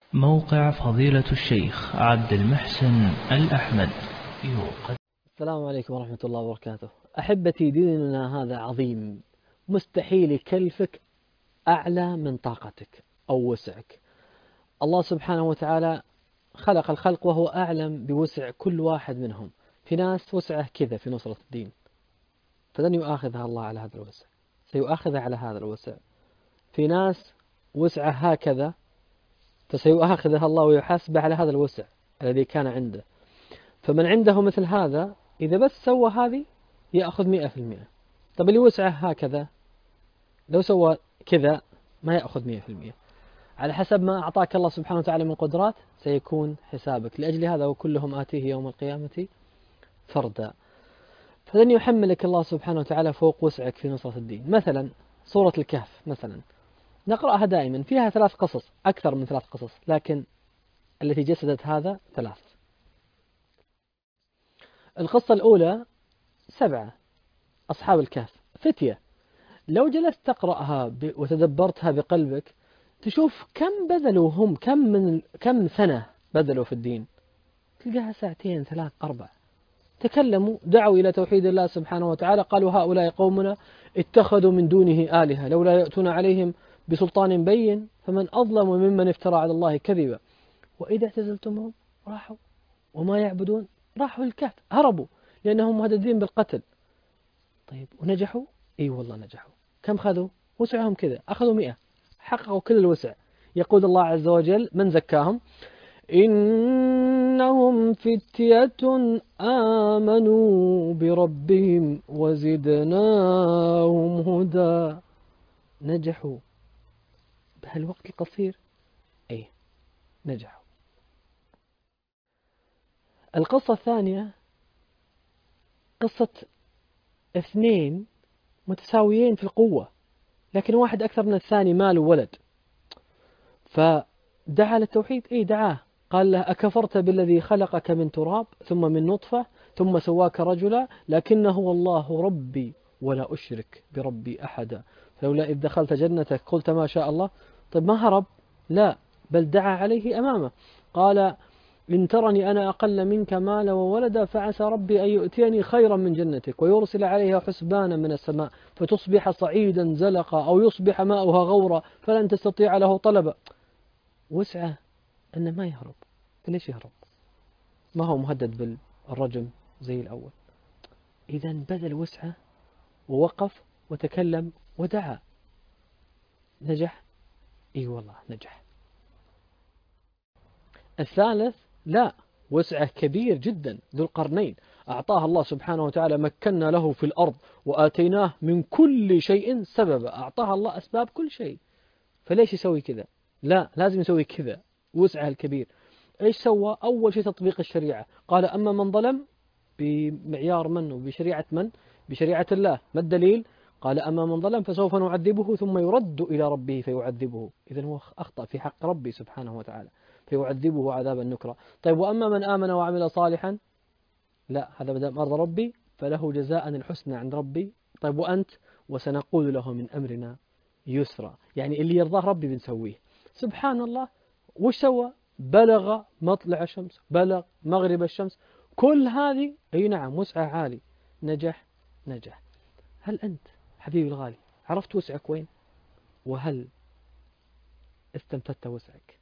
موقع فضيلة الشيخ عبد المحسن الأحمد يوقد. السلام عليكم ورحمة الله وبركاته. أحبتي، ديننا هذا عظيم، مستحيل يكلفك أعلى من طاقتك أو وسعك. الله سبحانه وتعالى خلق الخلق وهو أعلم بوسع كل واحد منهم. في ناس وسعه كذا في نصرة الدين، فلن يؤاخذها الله على هذا الوسع، سيؤاخذها على هذا الوسع. في ناس وسعه هكذا، فسيؤاخذها الله ويحاسبه على هذا الوسع الذي كان عنده. فمن عنده مثل هذا إذا بس سوى هذه يأخذ 100%. طب اللي وسعه هكذا لو سوى كذا ما يأخذ 100%. على حسب ما أعطاك الله سبحانه وتعالى من قدرات سيكون حسابك. لأجل هذا وكلهم آتيه يوم القيامة فردا. فلن يحملك الله سبحانه وتعالى فوق وسعك في نصرة الدين. مثلا سورة الكهف مثلا نقرأها دائما، فيها 3 قصص، أكثر من 3 قصص، لكن التي جسدت هذا 3. القصة الأولى 7 أصحاب الكهف فتية. لو جلست تقرأها وتدبرتها بقلبك تشوف كم بذلوا هم، كم سنة بذلوا في الدين. تلقاها 2 3 4 تكلموا، دعوا إلى توحيد الله سبحانه وتعالى. قالوا هؤلاء قومنا اتخذوا من دونه آلهة لولا يأتون عليهم بسلطان بين فمن أظلم ممن افترى على الله كذبا. وإذا اعتزلتمهم راحوا وما يعبدون راحوا الكهف، هربوا لأنهم مهددين بالقتل. طيب ونجحوا؟ اي والله نجحوا. كم خذوا؟ وسعهم كذا، أخذوا 100، حققوا كل الوسع. يقول الله عز وجل من زكاهم: إنهم فتية آمنوا بربهم وزدناهم هدى. نجحوا بهالوقت القصير، ايه نجحوا. القصة الثانية قصة 2 متساويين في القوة، لكن واحد أكثر من الثاني، مال وولد. فدعا للتوحيد، دعاه. قال له: أكفرت بالذي خلقك من تراب ثم من نطفة ثم سواك رجلا لكنه والله ربي ولا أشرك بربي أحدا فلولا إذ دخلت جنتك قلت ما شاء الله. طيب ما هرب، لا، بل دعا عليه أمامه. قال: إن ترني أنا أقل منك مالا وولدا فعسى ربي أن يؤتيني خيرا من جنتك ويرسل عليها حسبانا من السماء فتصبح صعيدا زلقا أو يصبح ماؤها غورا فلن تستطيع له طلبا. وسعه أنه ما يهرب، فليش يهرب؟ ما هو مهدد بالرجم زي الأول. إذا بذل وسعه ووقف وتكلم ودعا. نجح؟ إي والله نجح. الثالث لا، وسعه كبير جدا، ذو القرنين. أعطاه الله سبحانه وتعالى، مكنا له في الأرض وآتيناه من كل شيء سببا. أعطاه الله أسباب كل شيء، فليش يسوي كذا؟ لا، لازم يسوي كذا. وسعه الكبير إيش سوى؟ أول شيء تطبيق الشريعة. قال: أما من ظلم، بمعيار من وبشريعة من؟ بشريعة الله. ما الدليل؟ قال: أما من ظلم فسوف نعذبه ثم يرد إلى ربه فيعذبه. إذن هو أخطأ في حق ربي سبحانه وتعالى، فيعذبه عذابا نكرا. طيب وأما من آمن وعمل صالحا، لا، هذا بدأ مرضى ربي فله جزاء الحسنى عند ربي. طيب وأنت؟ وسنقول له من أمرنا يسرا. يعني اللي يرضاه ربي بنسويه. سبحان الله. وش سوى؟ بلغ مطلع الشمس، بلغ مغرب الشمس، كل هذه أي نعم وسعه عالي. نجح؟ نجح. هل أنت حبيبي الغالي عرفت وسعك وين؟ وهل استنفدت وسعك؟